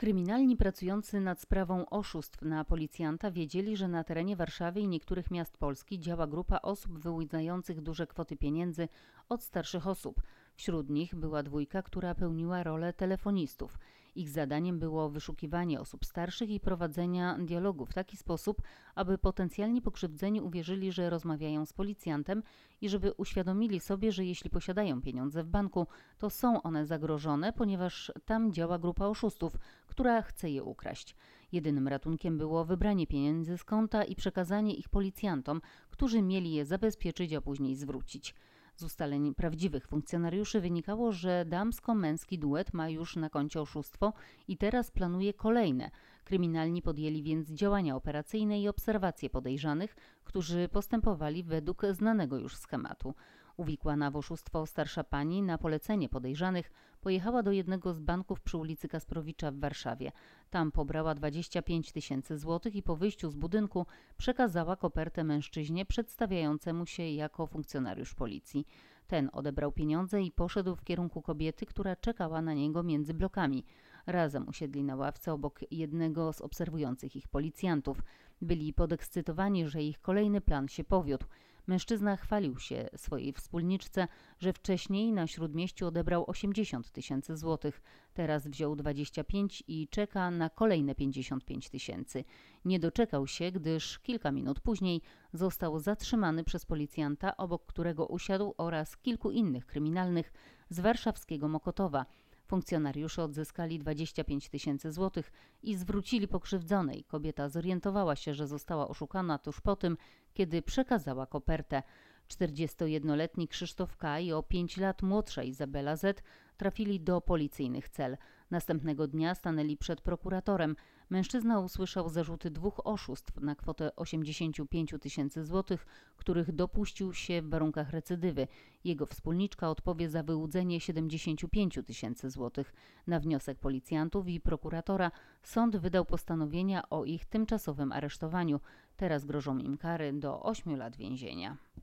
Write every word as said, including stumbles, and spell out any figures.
Kryminalni pracujący nad sprawą oszustw na policjanta wiedzieli, że na terenie Warszawy i niektórych miast Polski działa grupa osób wyłudzających duże kwoty pieniędzy od starszych osób. Wśród nich była dwójka, która pełniła rolę telefonistów. Ich zadaniem było wyszukiwanie osób starszych i prowadzenia dialogu w taki sposób, aby potencjalni pokrzywdzeni uwierzyli, że rozmawiają z policjantem i żeby uświadomili sobie, że jeśli posiadają pieniądze w banku, to są one zagrożone, ponieważ tam działa grupa oszustów, która chce je ukraść. Jedynym ratunkiem było wybranie pieniędzy z konta i przekazanie ich policjantom, którzy mieli je zabezpieczyć, a później zwrócić. Z ustaleń prawdziwych funkcjonariuszy wynikało, że damsko-męski duet ma już na koncie oszustwo i teraz planuje kolejne. Kryminalni podjęli więc działania operacyjne i obserwacje podejrzanych, którzy postępowali według znanego już schematu. Uwikłana w oszustwo starsza pani na polecenie podejrzanych pojechała do jednego z banków przy ulicy Kasprowicza w Warszawie. Tam pobrała dwadzieścia pięć tysięcy złotych i po wyjściu z budynku przekazała kopertę mężczyźnie przedstawiającemu się jako funkcjonariusz policji. Ten odebrał pieniądze i poszedł w kierunku kobiety, która czekała na niego między blokami. Razem usiedli na ławce obok jednego z obserwujących ich policjantów. Byli podekscytowani, że ich kolejny plan się powiódł. Mężczyzna chwalił się swojej wspólniczce, że wcześniej na Śródmieściu odebrał osiemdziesiąt tysięcy złotych. Teraz wziął dwadzieścia pięć i czeka na kolejne pięćdziesiąt pięć tysięcy. Nie doczekał się, gdyż kilka minut później został zatrzymany przez policjanta, obok którego usiadł, oraz kilku innych kryminalnych z warszawskiego Mokotowa. Funkcjonariusze odzyskali dwadzieścia pięć tysięcy złotych i zwrócili pokrzywdzonej. Kobieta zorientowała się, że została oszukana tuż po tym, kiedy przekazała kopertę. czterdziestojednoletni Krzysztof K. i o pięć lat młodsza Izabela Z. trafili do policyjnych cel. Następnego dnia stanęli przed prokuratorem. Mężczyzna usłyszał zarzuty dwóch oszustw na kwotę osiemdziesiąt pięć tysięcy złotych, których dopuścił się w warunkach recydywy. Jego wspólniczka odpowie za wyłudzenie siedemdziesiąt pięć tysięcy złotych. Na wniosek policjantów i prokuratora sąd wydał postanowienia o ich tymczasowym aresztowaniu. Teraz grożą im kary do ośmiu lat więzienia.